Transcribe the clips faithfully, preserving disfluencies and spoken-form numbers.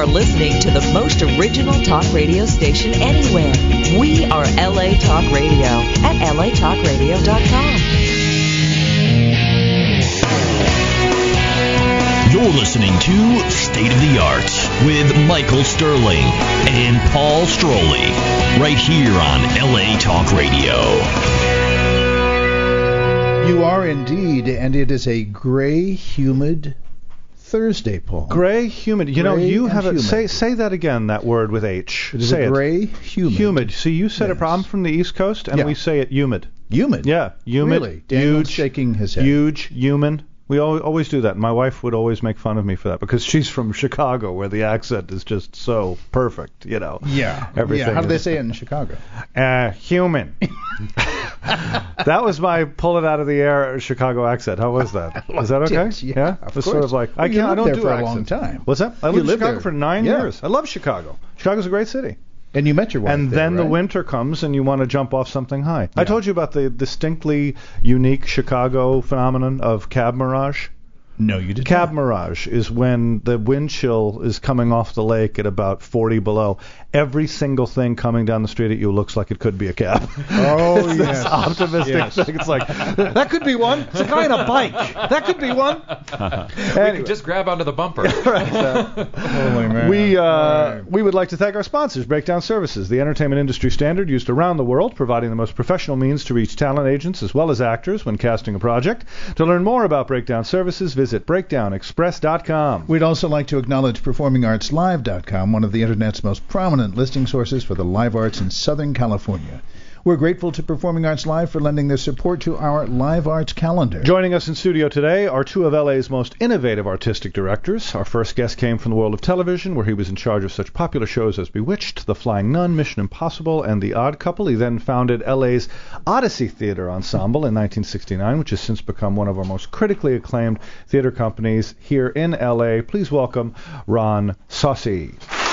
listening to the most original talk radio station anywhere. We are L A Talk Radio at L A talk radio dot com. You're listening to State of the Arts with Michael Sterling and Paul Stroley, right here on L A Talk Radio. You are indeed, and it is a gray, humid Thursday, Paul. Gray, humid. You Gray know, you have and a, say humid. say that again. That word with H. It is say a it. gray, humid. Humid. See, you said Yes. it. I'm from the East Coast, and Yeah. we say it humid. Humid? Yeah, humid. Really? Daniel's Huge. shaking his head. Huge. Human. We al- always do that. My wife would always make fun of me for that because she's from Chicago, where the accent is just so perfect. You know. Yeah. Everything. Yeah. How do they is- say it in Chicago? Uh, human. That was my pull it out of the air Chicago accent. How was that? Is that okay? It, yeah, of It was course. sort of like I Well, you can't. I lived don't there do for a accents. long time. What's that? I You lived in lived Chicago there. for nine Yeah. years. I love Chicago. Chicago's a great city. And you met your wife And there, then the right? winter comes and you want to jump off something high. I Yeah. told you about the distinctly unique Chicago phenomenon of cab mirage. No, you didn't. Cab mirage is when the wind chill is coming off the lake at about forty below. Every single thing coming down the street at you looks like it could be a cab. Oh, It's yes. this optimistic Yes. thing. It's like, that could be one. It's a guy on a bike. That could be one. Anyway. Just grab onto the bumper. Holy man. We uh, Right. we would like to thank our sponsors, Breakdown Services, the entertainment industry standard used around the world, providing the most professional means to reach talent agents as well as actors when casting a project. To learn more about Breakdown Services, visit breakdown express dot com. We'd also like to acknowledge performing arts live dot com, one of the Internet's most prominent listing sources for the live arts in Southern California. We're grateful to Performing Arts Live for lending their support to our live arts calendar. Joining us in studio today are two of L A's most innovative artistic directors. Our first guest came from the world of television, where he was in charge of such popular shows as Bewitched, The Flying Nun, Mission Impossible, and The Odd Couple. He then founded L A's Odyssey Theater Ensemble in nineteen sixty-nine, which has since become one of our most critically acclaimed theater companies here in L A. Please welcome Ron Saucy.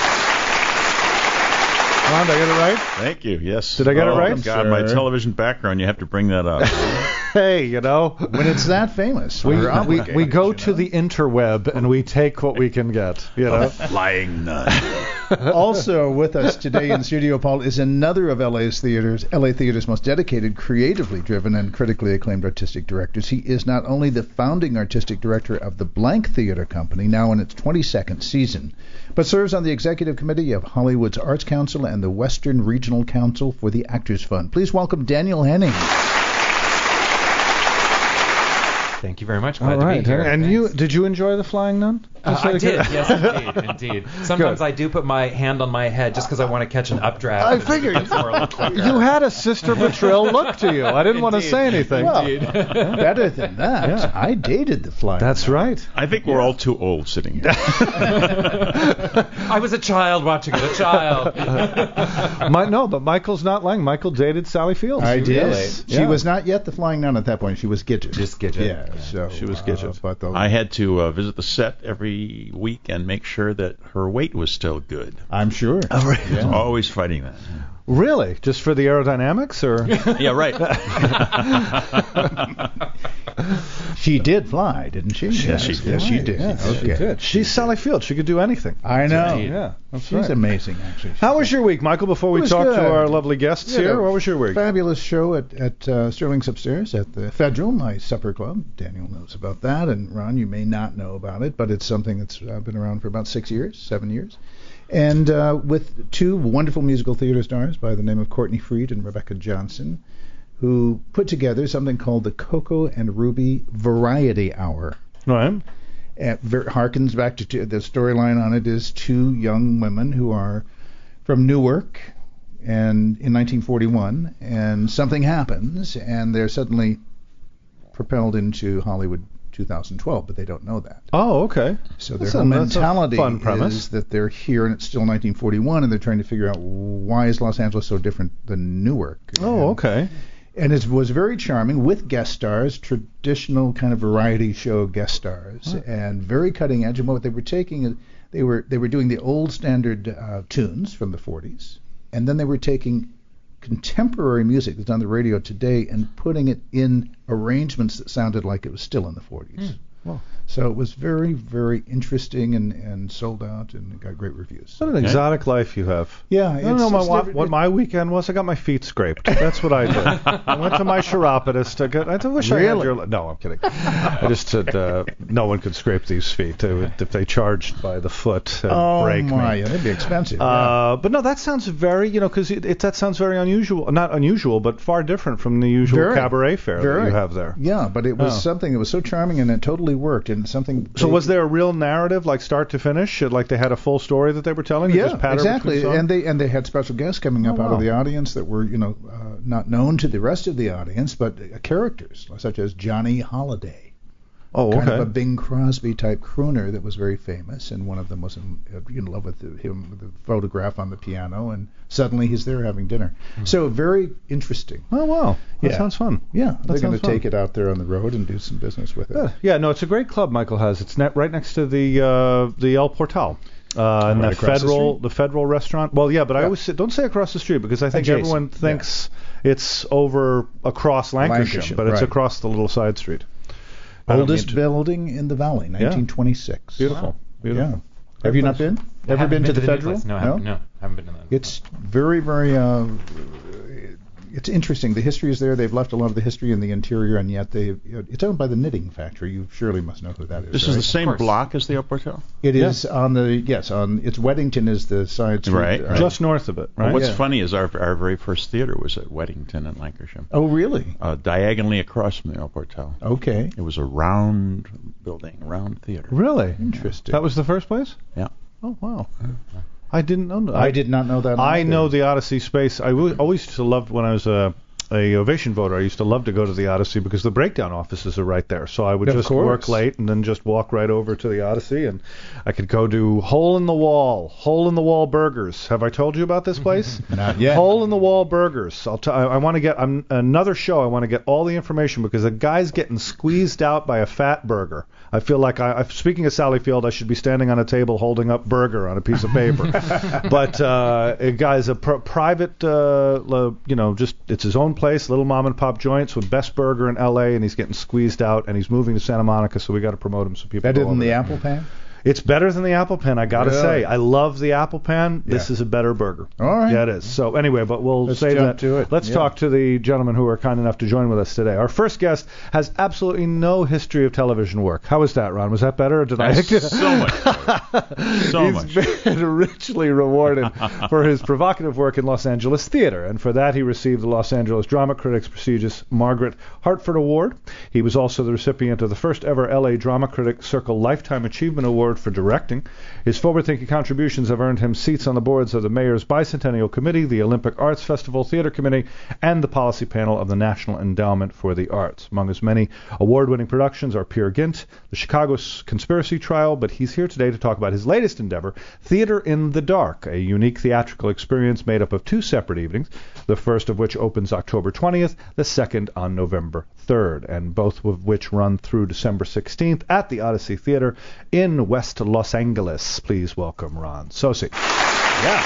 Ron, did I get it right? Thank you. Yes. Did I get it oh, right? God, my Sir. television background, you have to bring that up. Hey, you know, When it's that famous, we, we're we, obligated, we go you to know? the interweb and we take what we can get, you know. Flying nun. Also with us today in studio, Paul, is another of L A's theaters, L A Theater's most dedicated, creatively driven, and critically acclaimed artistic directors. He is not only the founding artistic director of the Blank Theater Company, now in its twenty-second season, but serves on the executive committee of Hollywood's Arts Council and the Western Regional Council for the Actors Fund. Please welcome Daniel Henning. Thank you very much. Glad All right. to be here. And Thanks. you did you enjoy The Flying Nun? Uh, Just I out of did, curiosity. yes, indeed, indeed. Sometimes Good. I do put my hand on my head just because I want to catch an updraft. I figured. It's more a little quicker. You had a Sister Betrayal look to you. I didn't want to Indeed. say anything. Well, Indeed. better than that, Yeah. I dated the Flying That's Nun. right. I think we're all too old sitting here. I was a child watching it, a child. My, no, but Michael's not lying. Michael dated Sally Fields. I did. Really? She Yeah. was not yet the Flying Nun at that point. She was Gidget. Just Gidget. Yeah, Yeah. so She was uh, Gidget. but the, I had to uh, visit the set every week and make sure that her weight was still good. I'm sure. Oh, right. Yeah. Always fighting that. Really? Just for the aerodynamics, or? Yeah, right. She did fly, didn't she? Yes, she did. Yes, she did. Yeah, okay. she did. She's Sally Fields. She could do anything. I know. Indeed. Yeah, that's She's right. amazing, actually. How was your week, Michael? Before we It was talk good. to our lovely guests We had here, a what was your week? Fabulous show at, at uh, Sterling's Upstairs at the Federal, my supper club. Daniel knows about that, and Ron, you may not know about it, but it's something that's uh, been around for about six years, seven years. And uh, with two wonderful musical theater stars by the name of Courtney Freed and Rebecca Johnson, who put together something called the Coco and Ruby Variety Hour. Right. It ver- harkens back to two, the storyline on it is two young women who are from Newark and in nineteen forty-one, and something happens and they're suddenly propelled into Hollywood two thousand twelve, but they don't know that. Oh, okay. So their That's a- whole that's a mentality fun premise. is that they're here and it's still nineteen forty-one, and they're trying to figure out why is Los Angeles so different than Newark. Oh, And- okay. And it was very charming with guest stars, traditional kind of variety show guest stars, and very cutting edge. And what they were taking, they were they were doing the old standard uh, tunes from the forties, and then they were taking contemporary music that's on the radio today and putting it in arrangements that sounded like it was still in the forties. Wow. So it was very, very interesting and, and sold out and got great reviews. What an exotic life you have. Yeah, I don't it's- know my, it's what, different- what my weekend was. I got my feet scraped. That's what I did. I went to my chiropodist. I, got, I wish I had Really? your... No, I'm kidding. I just said uh, no one could scrape these feet. They would, if they charged by the foot and Oh break my, me. yeah, that'd be expensive. yeah. Uh, but no, that sounds very, you know, because it, it, that sounds very unusual. Not unusual, but far different from the usual Very, cabaret fare very. that you have there. Yeah, but it was Oh. something that was so charming and it totally worked and something. So was there a real narrative, like start to finish, like they had a full story that they were telling? or Yeah, just patter exactly. between songs? And they and they had special guests coming up Oh, out wow. of the audience that were, you know, uh, not known to the rest of the audience, but uh, characters such as Johnny Holiday, oh, kind okay. of a Bing Crosby type crooner that was very famous, and one of them was in, uh, in love with the, him with the photograph on the piano, and suddenly he's there having dinner. So very interesting. Oh, wow. That Yeah. sounds fun. Yeah, they're going sounds to fun. take it out there on the road and do some business with it. Yeah, yeah, no, it's a great club Michael has. It's net right next to the uh, the El Portal. Uh, and Right the across the federal, street? the, federal restaurant. Well, yeah, but I Yeah. always say, don't say across the street because I think Adjacent, everyone thinks it's over across Lancashire, Lancashire, but it's right. across the little side street. I don't Oldest mean to- building in the valley, nineteen twenty-six. Beautiful, beautiful. Yeah. Have you not been? I Ever haven't been to the new federal? place. No, I haven't, no, I haven't been to that. It's very, very. Uh, it's interesting. The history is there. They've left a lot of the history in the interior, and yet they. It's owned by the Knitting Factory. You surely must know who that is. This right? is the same course. block as the Oak Hotel? It is on the yes on. It's Weddington is the side street. Right, uh, right. Just north of it, right? What's Yeah. funny is our our very first theater was at Weddington in Lancashire, Oh really? uh, diagonally across from the Oak Hotel. Okay. It was a round building, a round theater. Really? Interesting. That was the first place? Yeah. Oh, wow. I didn't know that. I did not know that. I either. know the Odyssey space. I w- always used to love when I was a, a Ovation voter. I used to love to go to the Odyssey because the breakdown offices are right there. So I would Of just course. work late and then just walk right over to the Odyssey, and I could go do Hole in the Wall, Hole in the Wall Burgers. Have I told you about this place? Not yet. Hole in the Wall Burgers. I'll t- I, I want to get um, another show. I want to get all the information because a guy's getting squeezed out by a fat burger. I feel like I, I speaking of Sally Field, I should be standing on a table holding up burger on a piece of paper. But uh, a guy's a pr- private, uh, lo- you know, just it's his own place, little mom and pop joints with best burger in L A, and he's getting squeezed out, and he's moving to Santa Monica, so we got to promote him so people. Better go than over the there. Apple Pan. It's better than the Apple Pan, I gotta Really? say. I love the Apple Pan. This Yeah. is a better burger. All right. Yeah, it is. So anyway, but we'll Let's save jump that. to it. Let's Yeah. talk to the gentlemen who are kind enough to join with us today. Our first guest has absolutely no history of television work. How was that, Ron? Was that better, or did I? That's so much better. So He's much. been richly rewarded for his provocative work in Los Angeles theater, and for that he received the Los Angeles Drama Critics' prestigious Margaret Hartford Award. He was also the recipient of the first ever L A Drama Critics Circle Lifetime Achievement Award for directing. His forward-thinking contributions have earned him seats on the boards of the Mayor's Bicentennial Committee, the Olympic Arts Festival Theater Committee, and the policy panel of the National Endowment for the Arts. Among his many award-winning productions are Peer Gynt, the Chicago Conspiracy Trial, but he's here today to talk about his latest endeavor, Theater in the Dark, a unique theatrical experience made up of two separate evenings, the first of which opens October twentieth, the second on November third, and both of which run through December sixteenth at the Odyssey Theater in West Los Angeles. Please welcome Ron Sosi. Yeah.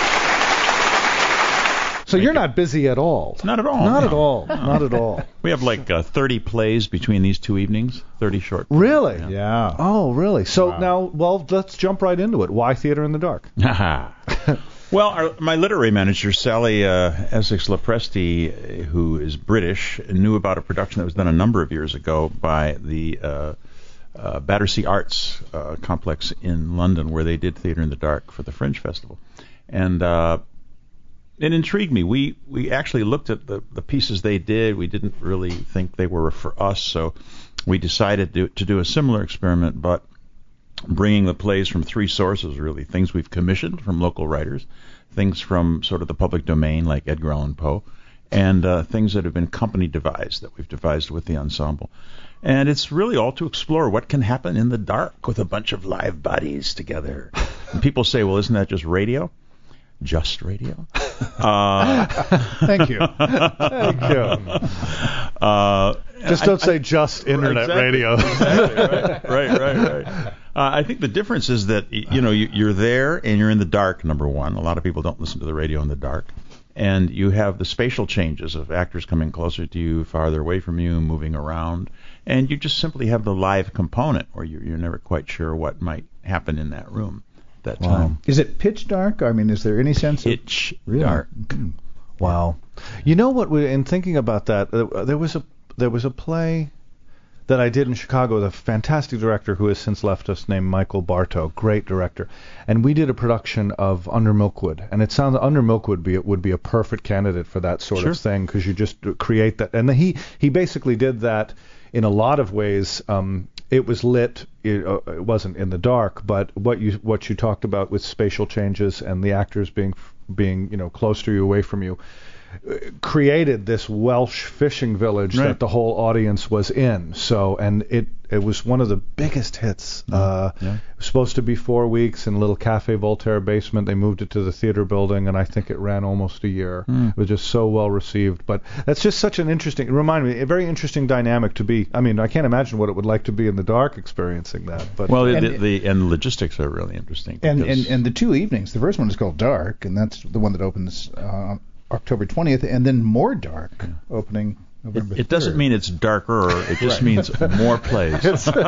So you're not busy at all. Not at all. Not no. at all. Not at all. We have like uh, thirty plays between these two evenings, thirty short plays. Really? Yeah. Oh, really? So Wow. now, well, let's jump right into it. Why Theater in the Dark? Well, our, my literary manager, Sally uh, Essex Lopresti, uh, who is British, knew about a production that was done a number of years ago by the uh, uh, Battersea Arts uh, Complex in London, where they did Theater in the Dark for the Fringe Festival. And uh, it intrigued me. We we actually looked at the, the pieces they did. We didn't really think they were for us, so we decided to, to do a similar experiment, but bringing the plays from three sources, really. Things we've commissioned from local writers, things from sort of the public domain, like Edgar Allan Poe, and uh, things that have been company devised, that we've devised with the ensemble. And it's really all to explore what can happen in the dark with a bunch of live bodies together. And people say, well, isn't that just radio? Just radio? Uh, Thank you. Thank you. uh, Just don't I- say just internet Exactly. radio. Exactly, right, right, right, right. Uh, I think the difference is that y- you know you, you're there and you're in the dark. Number one, a lot of people don't listen to the radio in the dark, and you have the spatial changes of actors coming closer to you, farther away from you, moving around, and you just simply have the live component where you're, you're never quite sure what might happen in that room at that Wow. time. Is it pitch dark? I mean, is there any sense of Pitch really? dark. Mm. Wow. You know what? We, in thinking about that, uh, there was a there was a play that I did in Chicago with a fantastic director who has since left us, named Michael Bartow, great director, and we did a production of Under Milkwood, and it sounds Under Milkwood be would be a perfect candidate for that sort Sure. of thing, because you just create that, and he he basically did that in a lot of ways. Um, it was lit, it, uh, it wasn't in the dark, but what you what you talked about with spatial changes and the actors being being you know close to you, away from you, created this Welsh fishing village Right. that the whole audience was in. So, and it it was one of the biggest hits. Uh, yeah. It was supposed to be four weeks in a little Cafe Voltaire basement. They moved it to the theater building, and I think it ran almost a year. Mm. It was just so well received. But that's just such an interesting, it reminded me, a very interesting dynamic to be. I mean, I can't imagine what it would like to be in the dark experiencing that. But Well, And- the, the and the logistics are really interesting. And, because- and and the two evenings, the first one is called Dark, and that's the one that opens uh, October twentieth, and then More Dark opening November it, it doesn't third. mean it's darker. It just means more plays.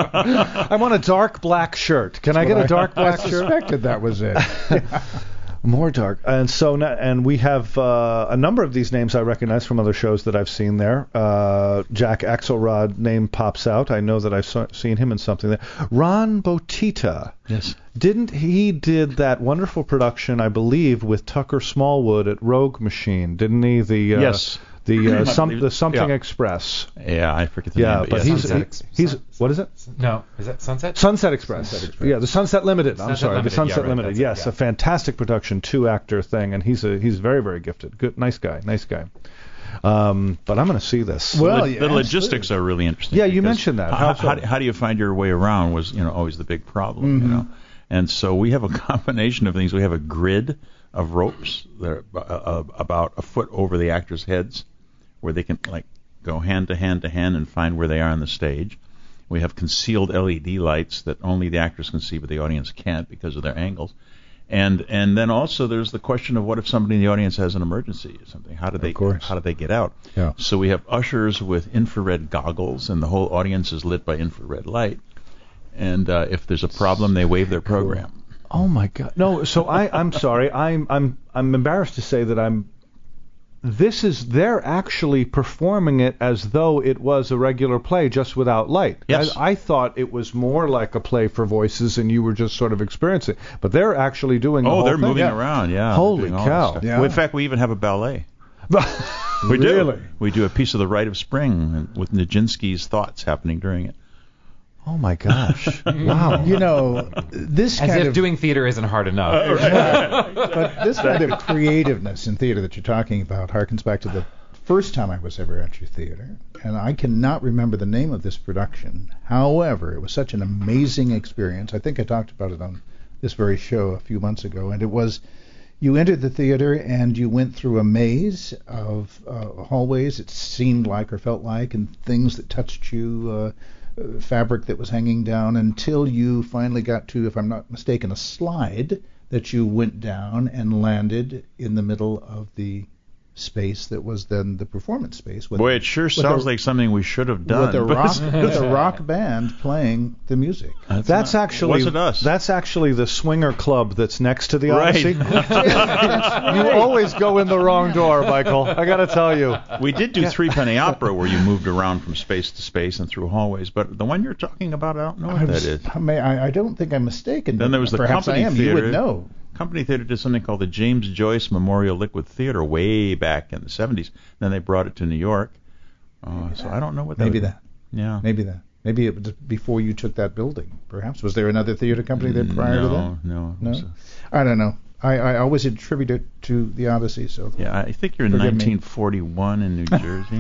I want a dark black shirt. Can I get a dark black I shirt? suspected that was it. More dark, and so na- and we have uh, a number of these names I recognize from other shows that I've seen there. Uh, Jack Axelrod name pops out. I know that I've so- seen him in something there. Ron Botita, Yes. didn't he did that wonderful production, I believe, with Tucker Smallwood at Rogue Machine, didn't he? The uh, Yes. the uh, I some, believe- the Something yeah. Express. Yeah, I forget the Yeah, name. but yes. he's Sunset he- Ex- he's Sun- what is it? No, is that Sunset? Sunset Express. Sunset Express. Yeah, the Sunset Limited. I'm Sunset sorry, Limited, the Sunset yeah, right, Limited. that's it, Yes, yeah. a fantastic production, two actor thing, and he's a he's very very gifted. Good, nice guy, nice guy. Um, but I'm going to see this. Well, the, yeah, the absolutely. logistics are really interesting. Yeah, you because mentioned that. How, How so? how, do- how do you find your way around was you know always the big problem. Mhm. You know, and so we have a combination of things. We have a grid of ropes that are uh, uh, about a foot over the actors' heads, where they can like go hand to hand to hand and find where they are on the stage. We have concealed L E D lights that only the actors can see, but the audience can't because of their angles. And and then also there's the question of what if somebody in the audience has an emergency or something? How do they course. how do they get out? Yeah. So we have ushers with infrared goggles, and the whole audience is lit by infrared light. And uh, if there's a problem, they waive their program. Oh my God! No, so I I'm sorry. I'm I'm I'm embarrassed to say that I'm. This is they're actually performing it as though it was a regular play, just without light. Yes. I, I thought it was more like a play for voices, and you were just sort of experiencing. But they're actually doing. the Oh, whole they're thing. moving Yeah. around, yeah. Holy doing all cow. this stuff. Yeah. Well, in fact, we even have a ballet. We do. Really? We do a piece of The Rite of Spring with Nijinsky's thoughts happening during it. Oh my gosh! Wow. You know, this As kind if of doing theater isn't hard enough. but this kind of creativeness in theater that you're talking about harkens back to the first time I was ever at your theater, and I cannot remember the name of this production. However, it was such an amazing experience. I think I talked about it on this very show a few months ago, and it was you entered the theater and you went through a maze of uh, hallways, it seemed like or felt like, and things that touched you, uh, uh, fabric that was hanging down, until you finally got to, if I'm not mistaken, a slide that you went down and landed in the middle of the space that was then the performance space. With Boy, it sure sounds a- like something we should have done. with a but rock it's- with a rock band playing the music. That's That's not- actually wasn't us. That's actually the swinger club that's next to the Right. Odyssey. You always go in the wrong door, Michael. I got to tell you. We did do Three Penny Opera, where you moved around from space to space and through hallways. But the one you're talking about, I don't know what I, that was- is. I, may, I, I don't think I'm mistaken. Then but there was the perhaps Company I am. Theater. You would know. Company Theater did something called the James Joyce Memorial Liquid Theater way back in the seventies. Then they brought it to New York. Uh, so I don't know what that Maybe would- that. Yeah. Maybe that. Maybe it was before you took that building. Perhaps was there another theater company there prior no, to that? No, No. So- I don't know. I, I always attribute it to the Odyssey. So yeah, I think you're in Forgive me. nineteen forty-one in New Jersey.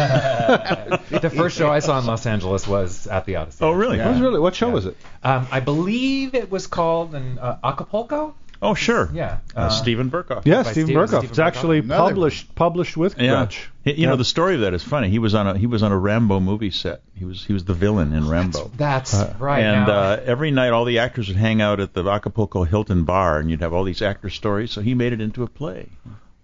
The first show I saw in Los Angeles was at the Odyssey. Oh, really? Yeah. What, was really, what show Yeah. was it? Um, I believe it was called an uh, Acapulco. Oh, sure. Yeah. Uh, Stephen Burkoff. Yeah, by Stephen Steve- Burkoff. Stephen It's actually Another- published published with Yeah. Gretsch. Y- You know Yeah. the story of that is funny. He was on a he was on a Rambo movie set. He was he was the villain in Rambo. That's Uh, right. and now. uh, every night, all the actors would hang out at the Acapulco Hilton bar, and you'd have all these actor stories. So he made it into a play.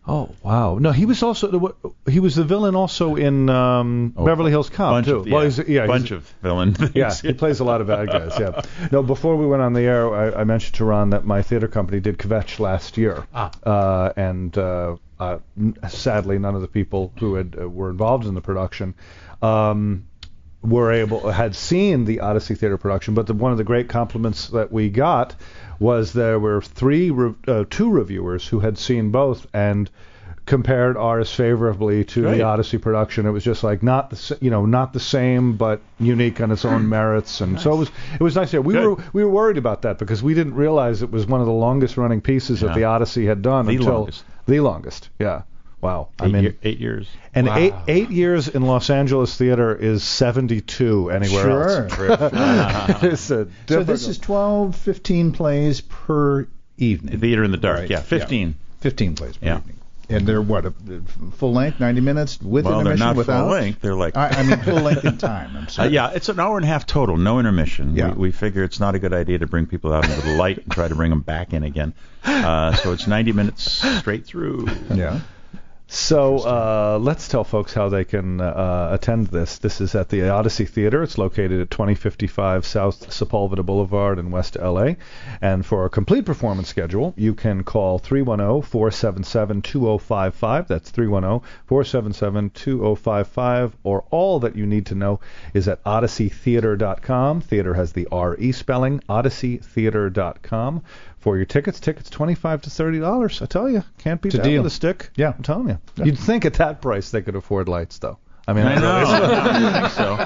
Oh wow! No, he was also he was the villain also in um, Oh, Beverly Hills Cop bunch too. Of, well, yeah, he's, yeah, bunch he's, of villain things. yeah, he plays a lot of bad guys. Yeah. No, before we went on the air, I, I mentioned to Ron that my theater company did Kvetch last year, Ah. uh, and uh, uh, n- sadly, none of the people who had uh, were involved in the production. Um, were able had seen the Odyssey Theater production, but the, one of the great compliments that we got was there were three, re- uh, two reviewers who had seen both and compared ours favorably to Right. the Odyssey production. It was just like not the s- you know not the same, but unique on its own merits, and so it was it was nice. Here. We Good. were we were worried about that because we didn't realize it was one of the longest running pieces Yeah. that the Odyssey had done The until longest. the longest. Yeah. Wow. I Eight, mean, year, eight years. and Wow. eight eight years in Los Angeles theater is seventy-two anywhere Sure. else. It's a So this difficult- is twelve, fifteen plays per evening. Theater in the Dark. Right. Yeah, fifteen. fifteen plays per Yeah. evening. And they're what, a, full length, ninety minutes with Well, they're intermission, not without? full length. They're like. I, I mean full length in time. I'm Uh, sorry. yeah, it's an hour and a half total, no intermission. Yeah. We, we figure it's not a good idea to bring people out into the light and try to bring them back in again. Uh, so it's ninety minutes straight through. Yeah. So uh, let's tell folks how they can uh, attend this. This is at the Odyssey Theater. It's located at twenty fifty-five South Sepulveda Boulevard in West L A. And for a complete performance schedule, you can call three one zero, four seven seven, two zero five five. That's three one zero, four seven seven, two zero five five. Or all that you need to know is at odyssey theater dot com. Theater has the R E spelling, odyssey theater dot com. For your tickets, tickets twenty-five to thirty dollars. I tell you, can't beat It's a that deal. with a stick. Yeah. I'm telling you. Yeah. You'd think at that price they could afford lights, though. I mean, I know. I think so.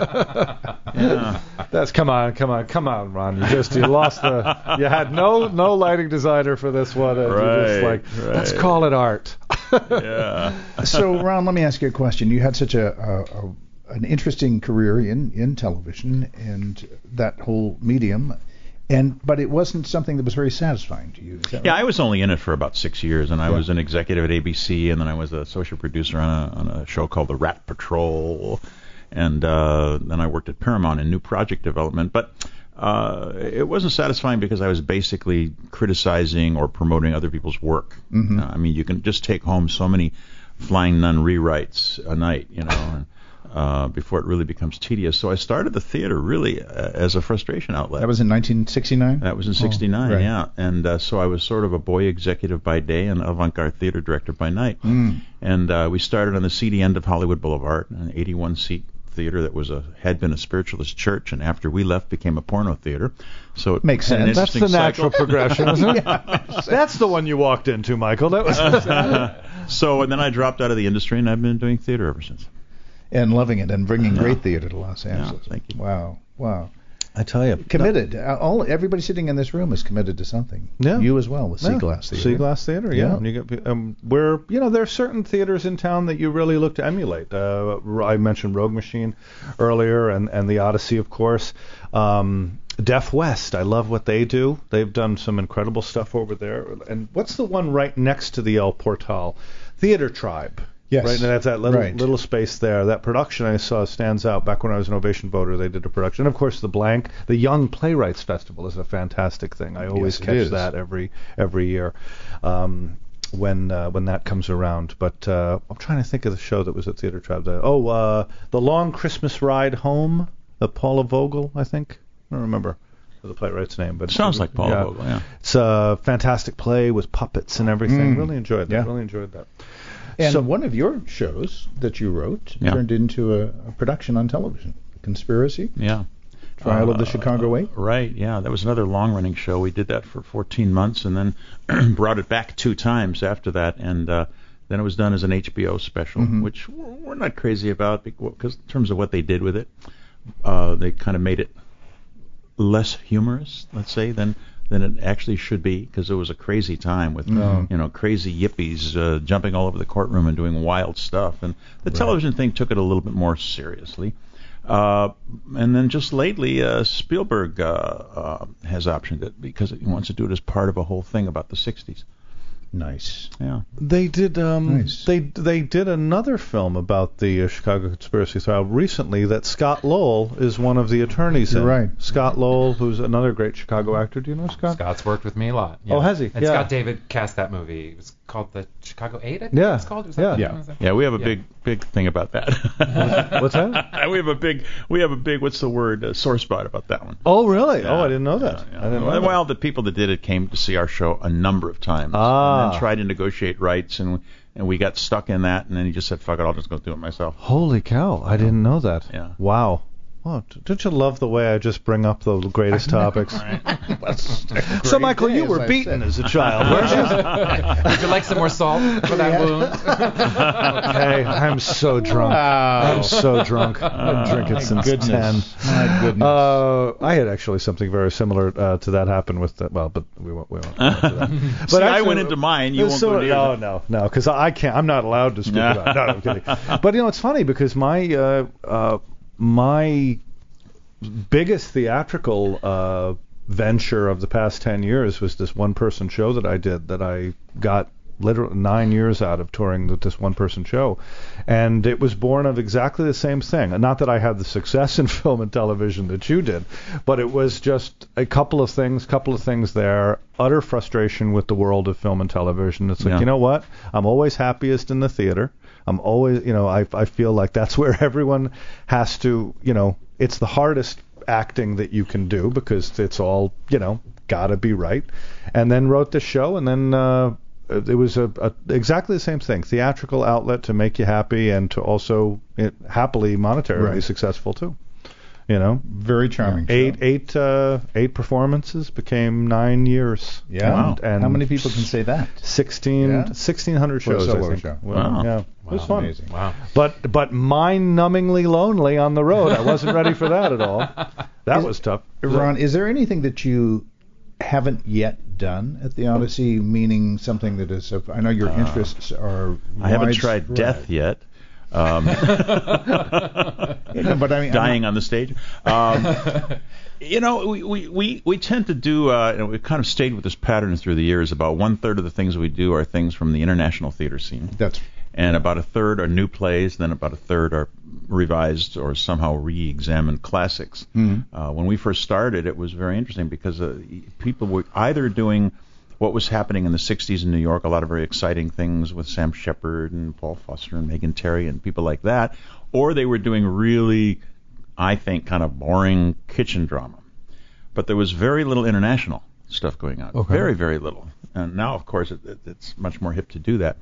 Yeah. Yeah. That's come on, come on, come on, Ron. You just you lost the. You had no no lighting designer for this one. And you're just Right, like, let's right. call it art. Yeah. So, Ron, let me ask you a question. You had such a, a, a an interesting career in, in television and that whole medium, and but it wasn't something that was very satisfying to you. Is that Yeah, right? I was only in it for about six years, and I Yeah. was an executive at A B C, and then I was a social producer on a, on a show called The Rat Patrol, and uh, then I worked at Paramount in new project development. But uh, it wasn't satisfying because I was basically criticizing or promoting other people's work. Mhm. Uh, I mean, you can just take home so many Flying Nun rewrites a night, you know. And, Uh, before it really becomes tedious. So I started the theater really uh, as a frustration outlet. That was in nineteen sixty-nine? That was in sixty-nine, right. yeah. And uh, so I was sort of a boy executive by day and avant-garde theater director by night. Mm. And uh, we started on the seedy end of Hollywood Boulevard, an eighty-one seat theater that was a had been a spiritualist church, and after we left became a porno theater. So it Makes had an sense. That's the interesting natural cycle. progression, isn't it? That's the one you walked into, Michael. That was. So and then I dropped out of the industry, and I've been doing theater ever since. And loving it and bringing Yeah. great theater to Los Angeles. thank you. Wow, wow. I tell you, Committed. Uh, All everybody sitting in this room is committed to something. Yeah. You as well with Yeah. Sea Glass Theater. Sea Glass Theater, yeah. Yeah. And you get, um, where you know there are certain theaters in town that you really look to emulate. Uh, I mentioned Rogue Machine earlier, and and the Odyssey, of course. Um, Deaf West, I love what they do. They've done some incredible stuff over there. And what's the one right next to the El Portal? Theater Tribe. Yes. Right, and that's that little Right. little space there. That production I saw stands out. Back when I was an Ovation voter, they did a production. And of course, the Blank, the Young Playwrights Festival is a fantastic thing. I always Yes, it catch is. that every every year um, when uh, when that comes around. But uh, I'm trying to think of the show that was at Theater Tribe. There. Oh, uh, the Long Christmas Ride Home, the Paula Vogel, I think. I don't remember the playwright's name, but sounds like Paula yeah. Vogel, yeah. It's a fantastic play with puppets and everything. Mm. Really enjoyed that. Yeah. Really enjoyed that. And So- one of your shows that you wrote Yeah. turned into a, a production on television. Conspiracy, Yeah. Trial of the Uh, Chicago Eight. Right, yeah. That was another long-running show. We did that for fourteen months and then brought it back two times after that. And uh, then it was done as an H B O special, Mhm. which we're we're not crazy about because in terms of what they did with it, uh, they kind of made it less humorous, let's say, than than it actually should be, because it was a crazy time with No. you know crazy yippies uh, jumping all over the courtroom and doing wild stuff. And the television thing took it a little bit more seriously. Uh, and then just lately, uh, Spielberg uh, uh, has optioned it because he wants to do it as part of a whole thing about the sixties. Nice. Yeah. They did. Um, Nice. They they did another film about the uh, Chicago conspiracy trial recently. That Scott Lowell is one of the attorneys. You're in. right. Scott Lowell, who's another great Chicago actor. Do you know Scott? Scott's worked with me a lot. Oh, has he? And Yeah. Scott David cast that movie. It was called the Chicago Eight, I think Yeah. it's called. Was that Yeah. the- Yeah. was that- Yeah, we have a Yeah. big, big thing about that. What's that? we have a big, we have a big, what's the word, uh, sore spot about that one. Oh, really? Yeah. Oh, I didn't know that. Yeah, I didn't know well, that. well, the people that did it came to see our show a number of times Ah. and then tried to negotiate rights, and and we got stuck in that, and then he just said, "Fuck it, I'll just go do it myself." Holy cow! I didn't know that. Yeah. Wow. Well, d- don't you love the way I just bring up the greatest topics? So, Michael, you were beaten as a child, weren't you? Would you like some more salt for that wound? Okay, I'm so drunk. I'm so drunk. I've been drinking since ten. My goodness. Uh, I had actually something very similar uh, to that happen with that. Well, but we won't. We won't go into that. But See, I actually- went into mine. You won't so, go to yours. No, no, no, because I can't. I'm not allowed to speak about it. No, no, I'm kidding. But you know, it's funny because my uh, uh, my biggest theatrical uh, venture of the past ten years was this one-person show that I did that I got literally nine years out of touring with this one-person show, and it was born of exactly the same thing. Not that I had the success in film and television that you did, but it was just a couple of things, couple of things there. Utter frustration with the world of film and television. It's like, Yeah. you know what? I'm always happiest in the theater. I'm always, you know, I I feel like that's where everyone has to, you know, it's the hardest acting that you can do because it's all, you know, gotta be right. And then wrote the show, and then uh, it was a, a exactly the same thing. Theatrical outlet to make you happy and to also it, happily monetarily Right. successful too. You know, Very charming. show. eight eight uh, eight performances became nine years. Yeah. And, and How many people can say that? sixteen Yeah? sixteen hundred For a shows. solo I think. show. Well, Wow. Yeah, it was fun. Amazing. Wow. But but mind-numbingly lonely on the road. I wasn't ready for that at all. That Is- was tough. Ron, is there anything that you haven't yet done at the Odyssey, meaning something that is of, I know your interests are I haven't tried widespread. death yet. Um, Yeah, no, but I mean, dying on the stage. Um, you know, we, we, we, we tend to do, uh, you know, we've kind of stayed with this pattern through the years. About one third of the things we do are things from the international theater scene. That's And about a third are new plays, then about a third are revised or somehow re-examined classics. Mm-hmm. Uh, when we first started, it was very interesting because uh, people were either doing what was happening in the sixties in New York, a lot of very exciting things with Sam Shepard and Paul Foster and Megan Terry and people like that, or they were doing really, I think, kind of boring kitchen drama. But there was very little international stuff going on. Okay. Very, very little. And now, of course, it, it, it's much more hip to do that.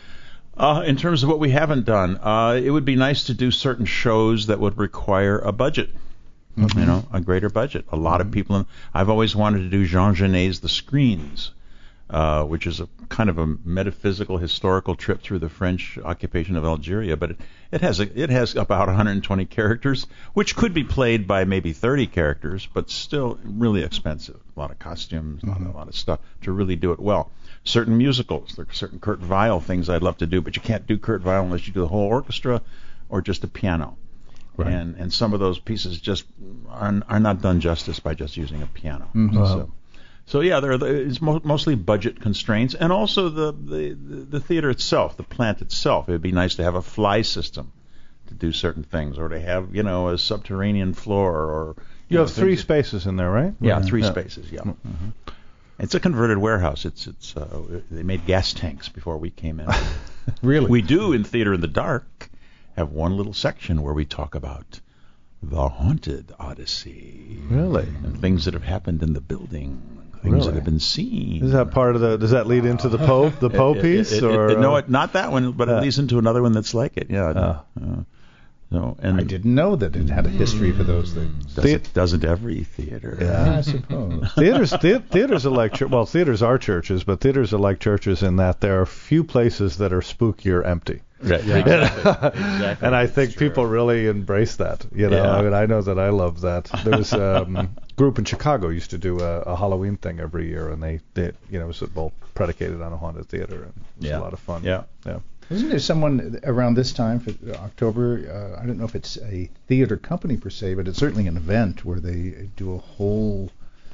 Uh, in terms of what we haven't done, uh, it would be nice to do certain shows that would require a budget. Mm-hmm. You know, a greater budget. A lot mm-hmm. of people. In, I've always wanted to do Jean Genet's The Screens, uh, which is a kind of a metaphysical, historical trip through the French occupation of Algeria. But it, it has a, it has about one hundred twenty characters, which could be played by maybe thirty characters, but still really expensive. A lot of costumes, mm-hmm. a, lot, a lot of stuff to really do it well. Certain musicals, there are certain Kurt Weill things I'd love to do, but you can't do Kurt Weill unless you do the whole orchestra or just a piano. Right. And and some of those pieces just are, are not done justice by just using a piano. Mm-hmm. So, Wow. so yeah, there are, it's mo- mostly budget constraints, and also the, the, the theater itself, the plant itself. It would be nice to have a fly system to do certain things, or to have, you know, a subterranean floor. Or You, you have know, three things- spaces in there, right? Yeah, three Yeah. spaces. Yeah. Mm-hmm. It's a converted warehouse. It's it's uh, they made gas tanks before we came in. really. We do in Theater in the Dark have one little section where we talk about the haunted Odyssey. Really? And things that have happened in the building, things Really? that have been seen. Is that part of the? Does that lead into the Poe, the Poe It- it- piece, it- it- or it- no, uh, it, not that one, but uh, it leads into another one that's like it. Yeah. Uh. Uh, so and I didn't know that it had a history for those things. doesn't, doesn't every theater? Yeah. I suppose. theaters? The, theaters are like chur- well, theaters are churches, but theaters are like churches in that there are few places that are spooky or empty. Right. Yeah. Exactly. exactly. And I think true. people really embrace that. You know, Yeah. I mean, I know that I love that. There was um, a group in Chicago used to do a, a Halloween thing every year, and they, they you know, it was all predicated on a haunted theater, and it was Yeah. a lot of fun. Yeah. Yeah. Isn't there someone around this time for October? Uh, I don't know if it's a theater company per se, but it's certainly an event where they do a whole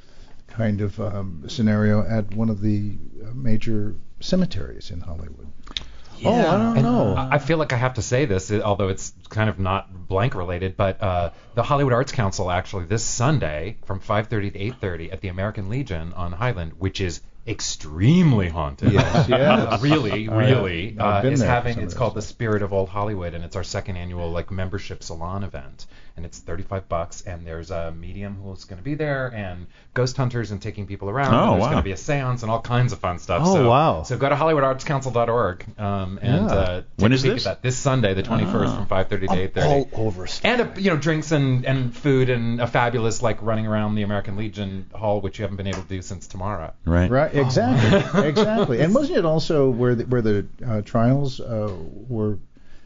kind of um, scenario at one of the uh, major cemeteries in Hollywood. Oh, I don't And know. I I feel like I have to say this, uh, although it's kind of not blank related, but uh, the Hollywood Arts Council actually this Sunday from five thirty to eight thirty at the American Legion on Highland, which is extremely haunted. Yes, yes. really, really. I've Uh, been is there for having some of it's those. called the Spirit of Old Hollywood, and it's our second annual like membership salon event, and it's thirty-five bucks, and there's a medium who's going to be there, and ghost hunters and taking people around. Oh, and there's wow. going to be a seance and all kinds of fun stuff. Oh, so, wow. So go to hollywood arts council dot org um, and Yeah. uh, take When a is peek this? at that. This Sunday, the twenty-first, Ah. from five thirty to eight thirty. All over stuff. And a, you know, drinks and, and food and a fabulous like running around the American Legion Hall, which you haven't been able to do since tomorrow. Right. Right, exactly, exactly. And wasn't it also where the, where the uh, trials uh, were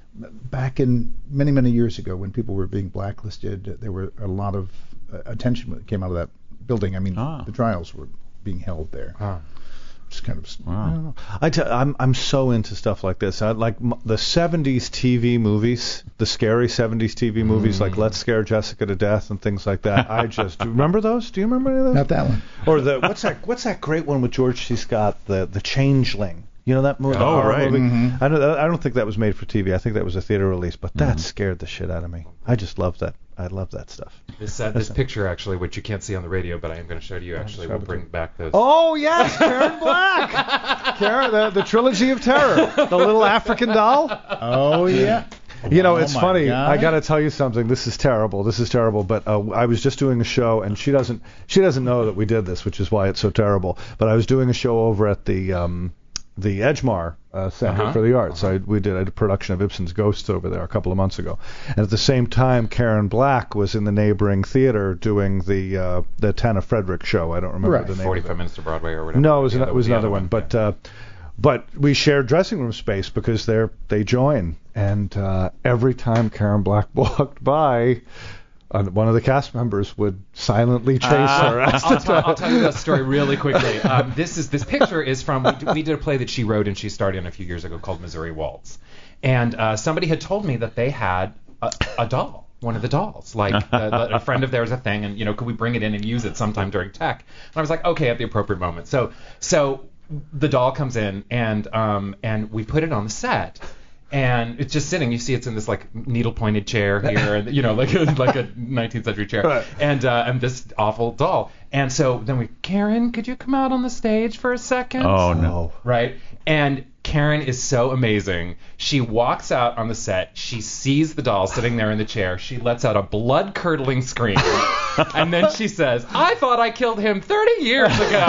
back in many, many years ago when people were being blacklisted? There were a lot of uh, attention that came out of that building. I mean, Ah. the trials were being held there. Huh. Just kind of. Wow. I don't know. I tell, I'm I'm so into stuff like this. I like m- the seventies T V movies, the scary seventies T V movies like Let's Scare Jessica to Death and things like that. I just do you remember those? Do you remember any of those? Not that one. Or the what's that what's that great one with George C. Scott, the the Changeling. You know that movie? the Oh, horror right. movie? Mhm. I don't I don't think that was made for T V. I think that was a theater release, but that Mhm. scared the shit out of me. I just love that. I love that stuff. This uh, this picture actually, which you can't see on the radio, but I am going to show to you actually, will describe it bring to back those. Oh yes, Karen Black. Karen, the, the trilogy of terror, the little African doll. Oh yeah. You know, Oh, it's my funny. God. I got to tell you something. This is terrible. This is terrible. But uh, I was just doing a show, and she doesn't she doesn't know that we did this, which is why it's so terrible. But I was doing a show over at the um, the Edgemar uh, Center Uh-huh. for the Arts. I, we did a production of Ibsen's Ghosts over there a couple of months ago, and at the same time, Karen Black was in the neighboring theater doing the uh, the Tana Frederick show. I don't remember Right. the name. of forty-five it. minutes to Broadway or whatever. No, it was, Yeah, an, that it was the another other one. But yeah. uh, but we shared dressing room space because they're they join, and uh, every time Karen Black walked by, uh, one of the cast members would silently chase Uh, her. I'll, tell, I'll tell you that story really quickly. Um, this is this picture is from we did, we did a play that she wrote and she starred in a few years ago called Missouri Waltz, and uh, somebody had told me that they had a, a doll. One of the dolls, like uh, a friend of theirs, a thing, and you know, could we bring it in and use it sometime during tech? And I was like, okay, at the appropriate moment. So, so the doll comes in, and um, and we put it on the set, and it's just sitting. You see, it's in this like needle-pointed chair here, and you know, like a, like a nineteenth century chair, Right. and uh, and this awful doll. And so then we, Karen, could you come out on the stage for a second? Oh, no. Right? And Karen is so amazing. She walks out on the set. She sees the doll sitting there in the chair. She lets out a blood-curdling scream. And then she says, I thought I killed him thirty years ago.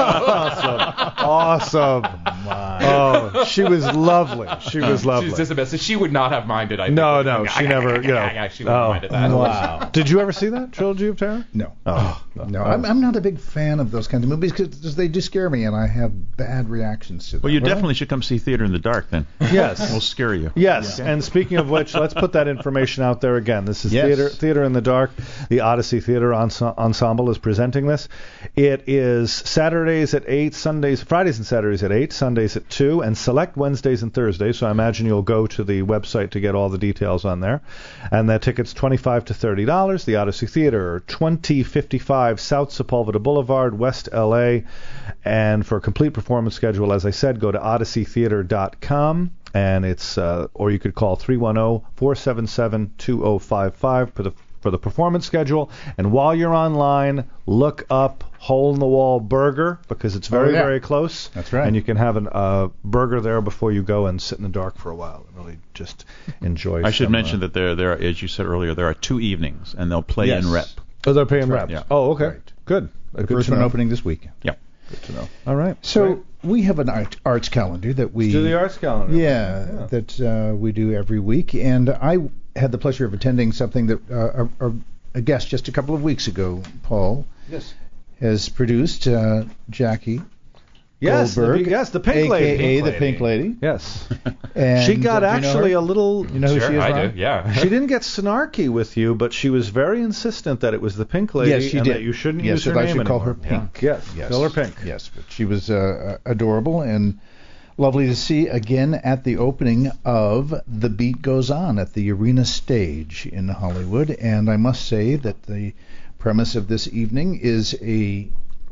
Awesome. Oh, she was lovely. She was lovely. She's just a mess. So she would not have minded, I think. No, no, she never, you know. She wouldn't have Oh, minded that. Wow. Did you ever see that Trilogy of Terror? No. Oh, No, I'm, I'm not a big fan of those kinds of movies because they do scare me and I have bad reactions to them. Well, you definitely should come see Theater in the Dark then. Yes. We'll scare you. Yes, and speaking of which, let's put that information out there again. This is Yes. Theater Theater in the Dark. The Odyssey Theater Ens- Ensemble is presenting this. It is Saturdays at eight, Sundays, Fridays and Saturdays at eight, Sundays at two, and select Wednesdays and Thursdays. So I imagine you'll go to the website to get all the details on there. And that ticket's twenty-five to thirty dollars. The Odyssey Theater, twenty fifty-five South Sepulveda Boulevard, West L A. And for a complete performance schedule, as I said, go to odyssey theater dot com. And it's, uh, or you could call three one zero, four seven seven, two zero five five for the for the performance schedule. And while you're online, look up Hole in the Wall Burger because it's very, Oh, yeah. very close. That's right. And you can have a uh, burger there before you go and sit in the dark for a while and really just enjoy. I should some, mention uh, that there, there, are, as you said earlier, there are two evenings, and they'll play Yes. in rep. Oh, they're paying right. reps. Yeah. Oh, okay. Right. Good. The Good first to one know. opening this week. Yeah. Good to know. All right. So Great. we have an art, arts calendar that we do the arts calendar. Yeah, Yeah. that uh, we do every week, and I had the pleasure of attending something that uh, a, a, a guest just a couple of weeks ago, Paul, Yes. has produced. Uh, Jackie Yes. The, Goldberg, yes. The pink A K A lady. Pink the lady. Pink Lady. Yes. And, she got uh, do you know actually her? a little. You know who Sure, she is, I Ron? do, yeah. She didn't get snarky with you, but she was very insistent that it was the pink lady Yes, she and did. that you shouldn't yes, use her that I name should call her anymore. Pink. Yeah. Yes, Yes. call her Pink. Yes, but she was uh, adorable and lovely to see again at the opening of The Beat Goes On at the Arena Stage in Hollywood. And I must say that the premise of this evening is a